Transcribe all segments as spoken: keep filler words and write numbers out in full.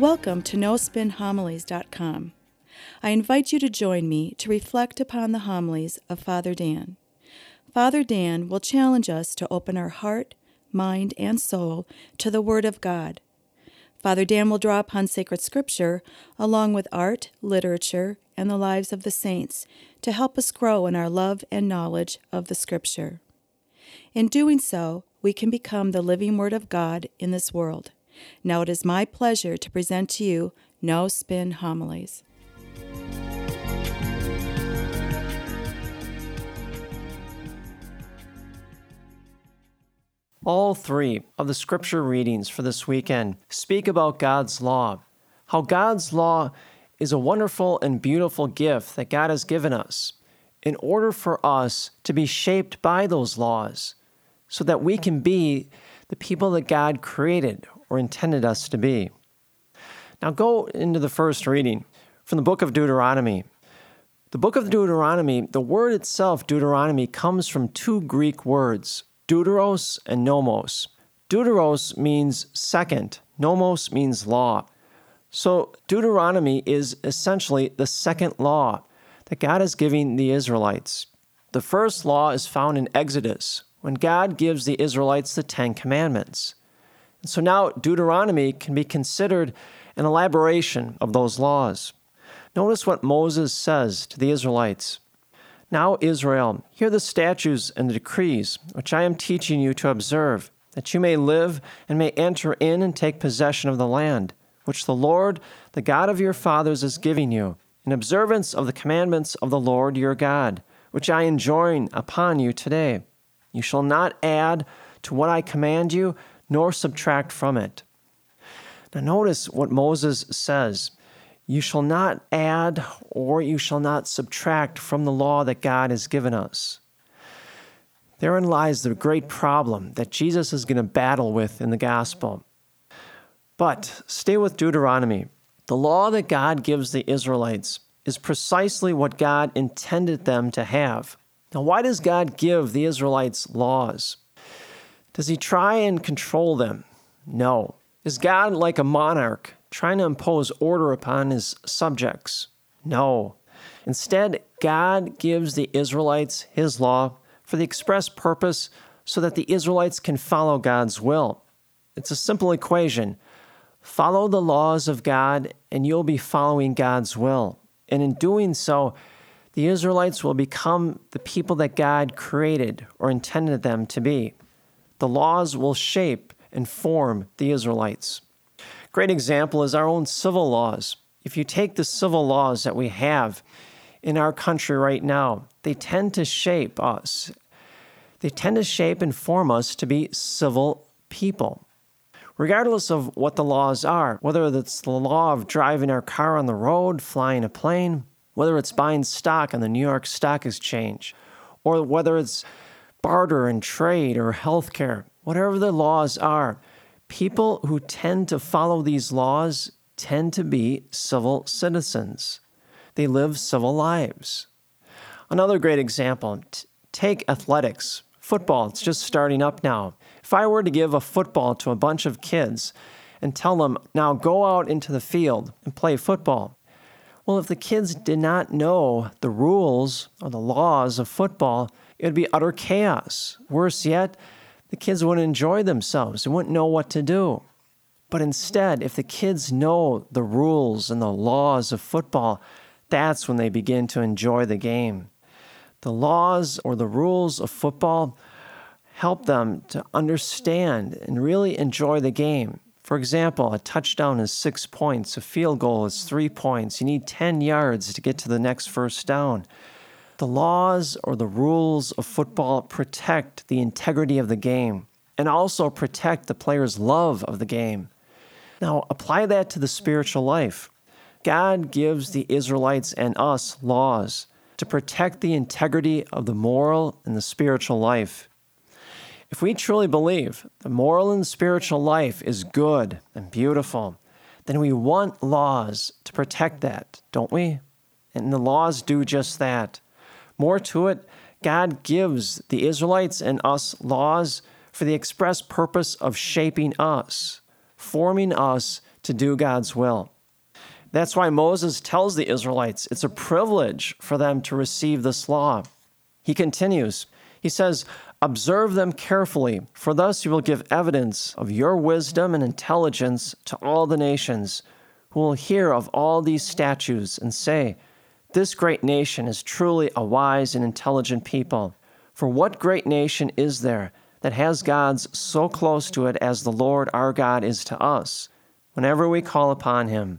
Welcome to no spin homilies dot com. I invite you to join me to reflect upon the homilies of Father Dan. Father Dan will challenge us to open our heart, mind, and soul to the Word of God. Father Dan will draw upon sacred scripture along with art, literature, and the lives of the saints to help us grow in our love and knowledge of the scripture. In doing so, we can become the living Word of God in this world. Now it is my pleasure to present to you No Spin Homilies. All three of the scripture readings for this weekend speak about God's law, how God's law is a wonderful and beautiful gift that God has given us in order for us to be shaped by those laws so that we can be the people that God created or intended us to be. Now go into the first reading from the book of Deuteronomy. The book of Deuteronomy, the word itself, Deuteronomy, comes from two Greek words, deuteros and nomos. Deuteros means second, nomos means law. So Deuteronomy is essentially the second law that God is giving the Israelites. The first law is found in Exodus, when God gives the Israelites the Ten Commandments. And so now Deuteronomy can be considered an elaboration of those laws. Notice what Moses says to the Israelites. Now, Israel, hear the statutes and the decrees which I am teaching you to observe, that you may live and may enter in and take possession of the land, which the Lord, the God of your fathers, is giving you, in observance of the commandments of the Lord your God, which I enjoin upon you today. You shall not add to what I command you, nor subtract from it. Now notice what Moses says. You shall not add or you shall not subtract from the law that God has given us. Therein lies the great problem that Jesus is going to battle with in the gospel. But stay with Deuteronomy. The law that God gives the Israelites is precisely what God intended them to have. Now, why does God give the Israelites laws? Does he try and control them? No. Is God like a monarch trying to impose order upon his subjects? No. Instead, God gives the Israelites his law for the express purpose so that the Israelites can follow God's will. It's a simple equation. Follow the laws of God and you'll be following God's will. And in doing so, the Israelites will become the people that God created or intended them to be. The laws will shape and form the Israelites. Great example is our own civil laws. If you take the civil laws that we have in our country right now, they tend to shape us. They tend to shape and form us to be civil people. Regardless of what the laws are, whether it's the law of driving our car on the road, flying a plane, whether it's buying stock on the New York Stock Exchange, or whether it's barter and trade or healthcare, whatever the laws are, people who tend to follow these laws tend to be civil citizens. They live civil lives. Another great example, t- take athletics. Football, it's just starting up now. If I were to give a football to a bunch of kids and tell them, now go out into the field and play football. Well, if the kids did not know the rules or the laws of football, it would be utter chaos. Worse yet, the kids wouldn't enjoy themselves. They wouldn't know what to do. But instead, if the kids know the rules and the laws of football, that's when they begin to enjoy the game. The laws or the rules of football help them to understand and really enjoy the game. For example, a touchdown is six points, a field goal is three points. You need ten yards to get to the next first down. The laws or the rules of football protect the integrity of the game and also protect the player's love of the game. Now, apply that to the spiritual life. God gives the Israelites and us laws to protect the integrity of the moral and the spiritual life. If we truly believe the moral and spiritual life is good and beautiful, then we want laws to protect that, don't we? And the laws do just that. More to it, God gives the Israelites and us laws for the express purpose of shaping us, forming us to do God's will. That's why Moses tells the Israelites it's a privilege for them to receive this law. He continues, he says, "Observe them carefully, for thus you will give evidence of your wisdom and intelligence to all the nations, who will hear of all these statutes and say, 'This great nation is truly a wise and intelligent people.' For what great nation is there that has gods so close to it as the Lord our God is to us, whenever we call upon him?"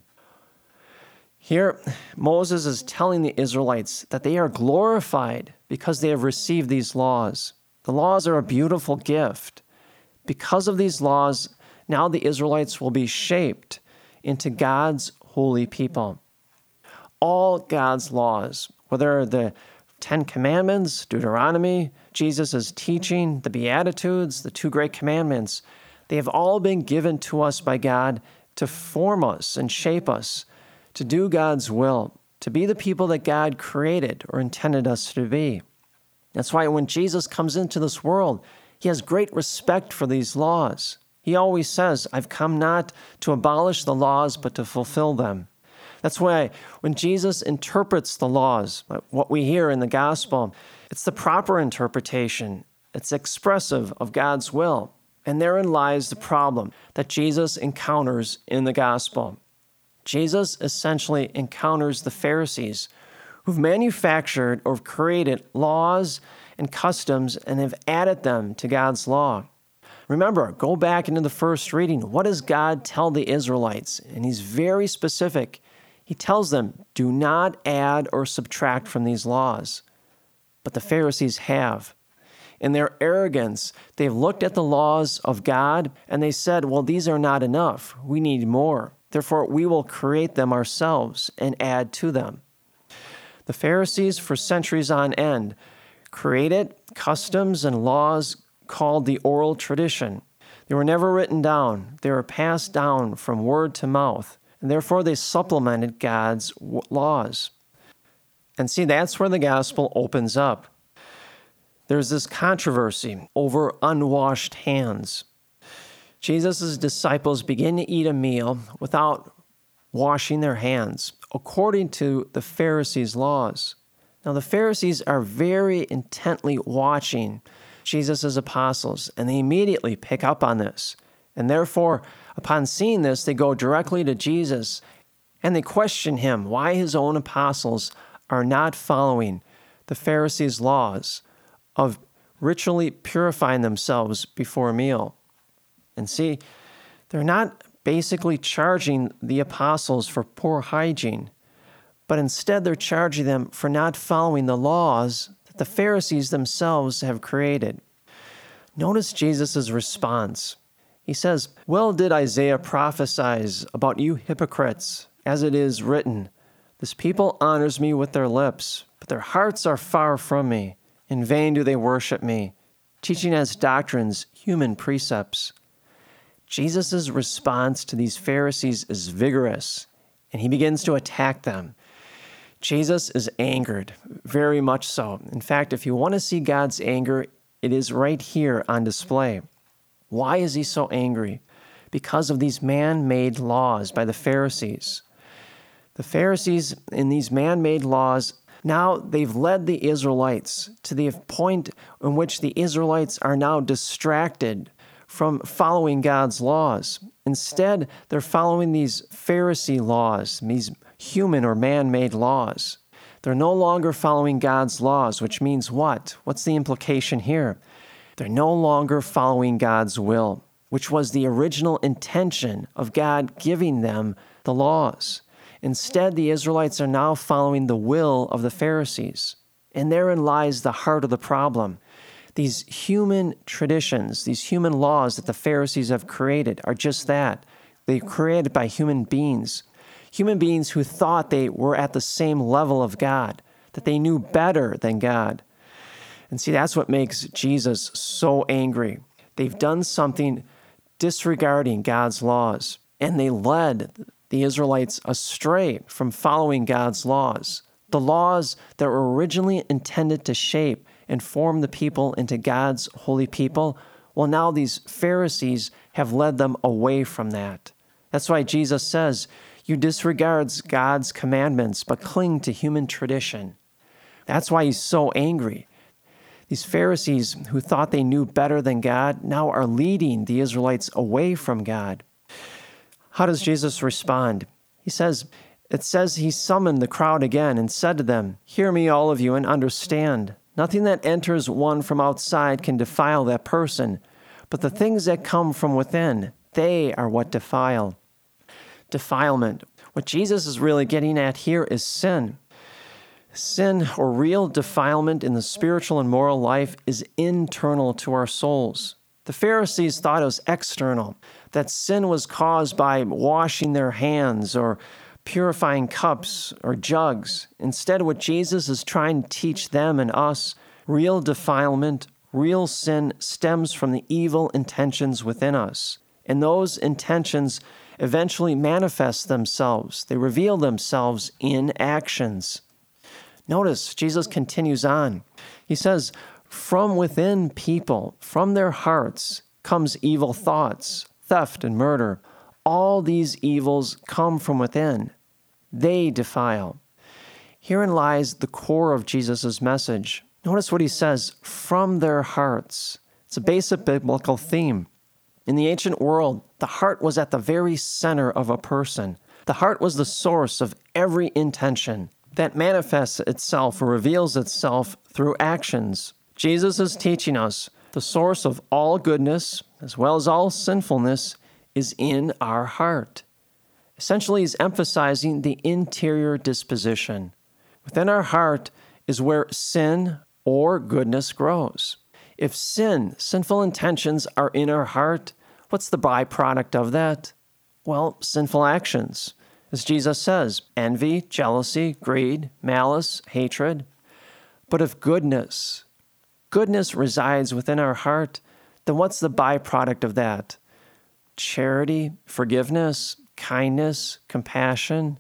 Here, Moses is telling the Israelites that they are glorified because they have received these laws. The laws are a beautiful gift. Because of these laws, now the Israelites will be shaped into God's holy people. All God's laws, whether the Ten Commandments, Deuteronomy, Jesus' teaching, the Beatitudes, the two great commandments, they have all been given to us by God to form us and shape us, to do God's will, to be the people that God created or intended us to be. That's why when Jesus comes into this world, he has great respect for these laws. He always says, "I've come not to abolish the laws, but to fulfill them." That's why when Jesus interprets the laws, what we hear in the gospel, it's the proper interpretation. It's expressive of God's will. And therein lies the problem that Jesus encounters in the gospel. Jesus essentially encounters the Pharisees who've manufactured or created laws and customs and have added them to God's law. Remember, go back into the first reading. What does God tell the Israelites? And he's very specific. He tells them, do not add or subtract from these laws. But the Pharisees have. In their arrogance, they've looked at the laws of God and they said, well, these are not enough. We need more. Therefore, we will create them ourselves and add to them. The Pharisees, for centuries on end, created customs and laws called the oral tradition. They were never written down. They were passed down from word to mouth, and therefore they supplemented God's laws. And see, that's where the gospel opens up. There's this controversy over unwashed hands. Jesus' disciples begin to eat a meal without washing their hands, according to the Pharisees' laws. Now, the Pharisees are very intently watching Jesus' apostles, and they immediately pick up on this. And therefore, upon seeing this, they go directly to Jesus, and they question him why his own apostles are not following the Pharisees' laws of ritually purifying themselves before a meal. And see, they're not basically charging the apostles for poor hygiene, but instead they're charging them for not following the laws that the Pharisees themselves have created. Notice Jesus' response. He says, "Well did Isaiah prophesy about you hypocrites, as it is written, 'This people honors me with their lips, but their hearts are far from me. In vain do they worship me, teaching as doctrines human precepts.'" Jesus' response to these Pharisees is vigorous, and he begins to attack them. Jesus is angered, very much so. In fact, if you want to see God's anger, it is right here on display. Why is he so angry? Because of these man-made laws by the Pharisees. The Pharisees, in these man-made laws, now they've led the Israelites to the point in which the Israelites are now distracted from following God's laws. Instead, they're following these Pharisee laws, these human or man-made laws. They're no longer following God's laws, which means what? What's the implication here? They're no longer following God's will, which was the original intention of God giving them the laws. Instead, the Israelites are now following the will of the Pharisees. And therein lies the heart of the problem. These human traditions, these human laws that the Pharisees have created are just that. They're created by human beings. Human beings who thought they were at the same level of God, that they knew better than God. And see, that's what makes Jesus so angry. They've done something disregarding God's laws, and they led the Israelites astray from following God's laws. The laws that were originally intended to shape and form the people into God's holy people, well, now these Pharisees have led them away from that. That's why Jesus says, you disregard God's commandments, but cling to human tradition. That's why he's so angry. These Pharisees who thought they knew better than God now are leading the Israelites away from God. How does Jesus respond? He says, it says he summoned the crowd again and said to them, hear me, all of you, and understand. Nothing that enters one from outside can defile that person, but the things that come from within, they are what defile. Defilement. What Jesus is really getting at here is sin. Sin, or real defilement in the spiritual and moral life, is internal to our souls. The Pharisees thought it was external, that sin was caused by washing their hands or purifying cups or jugs. Instead, what Jesus is trying to teach them and us, real defilement, real sin stems from the evil intentions within us. And those intentions eventually manifest themselves. They reveal themselves in actions. Notice, Jesus continues on. He says, from within people, from their hearts, comes evil thoughts, theft and murder. All these evils come from within. They defile. Herein lies the core of Jesus' message. Notice what he says, from their hearts. It's a basic biblical theme. In the ancient world, the heart was at the very center of a person. The heart was the source of every intention that manifests itself or reveals itself through actions. Jesus is teaching us the source of all goodness, as well as all sinfulness, is in our heart. Essentially, he's emphasizing the interior disposition. Within our heart is where sin or goodness grows. If sin, sinful intentions are in our heart, what's the byproduct of that? Well, sinful actions. As Jesus says, envy, jealousy, greed, malice, hatred. But if goodness, goodness resides within our heart, then what's the byproduct of that? Charity, forgiveness, kindness, compassion.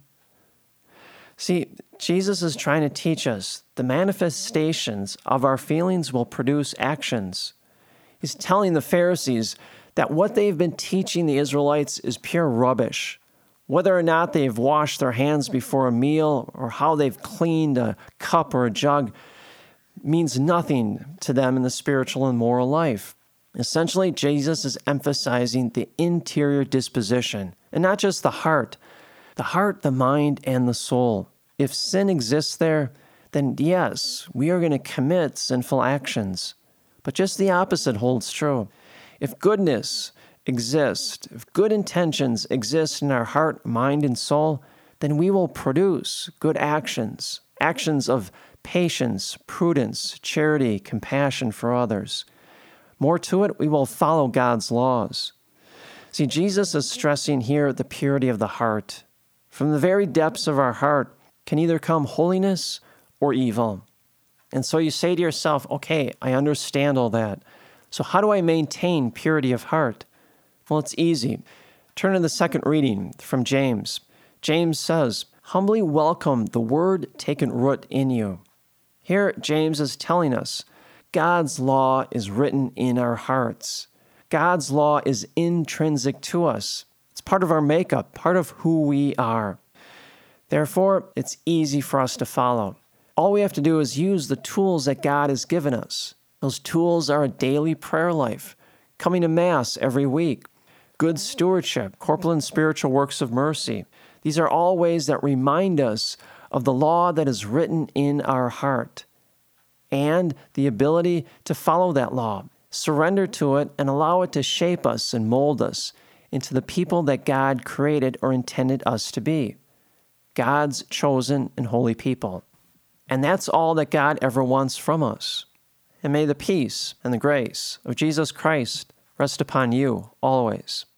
See, Jesus is trying to teach us the manifestations of our feelings will produce actions. He's telling the Pharisees that what they've been teaching the Israelites is pure rubbish. Whether or not they've washed their hands before a meal or how they've cleaned a cup or a jug means nothing to them in the spiritual and moral life. Essentially, Jesus is emphasizing the interior disposition, and not just the heart. The heart, the mind, and the soul. If sin exists there, then yes, we are going to commit sinful actions. But just the opposite holds true. If goodness exists, if good intentions exist in our heart, mind, and soul, then we will produce good actions, actions of patience, prudence, charity, compassion for others. More to it, we will follow God's laws. See, Jesus is stressing here the purity of the heart. From the very depths of our heart can either come holiness or evil. And so you say to yourself, okay, I understand all that. So how do I maintain purity of heart? Well, it's easy. Turn to the second reading from James. James says, humbly welcome the word taken root in you. Here, James is telling us, God's law is written in our hearts. God's law is intrinsic to us. It's part of our makeup, part of who we are. Therefore, it's easy for us to follow. All we have to do is use the tools that God has given us. Those tools are a daily prayer life, coming to Mass every week, good stewardship, corporal and spiritual works of mercy. These are all ways that remind us of the law that is written in our heart and the ability to follow that law, surrender to it, and allow it to shape us and mold us into the people that God created or intended us to be, God's chosen and holy people. And that's all that God ever wants from us. And may the peace and the grace of Jesus Christ rest upon you always.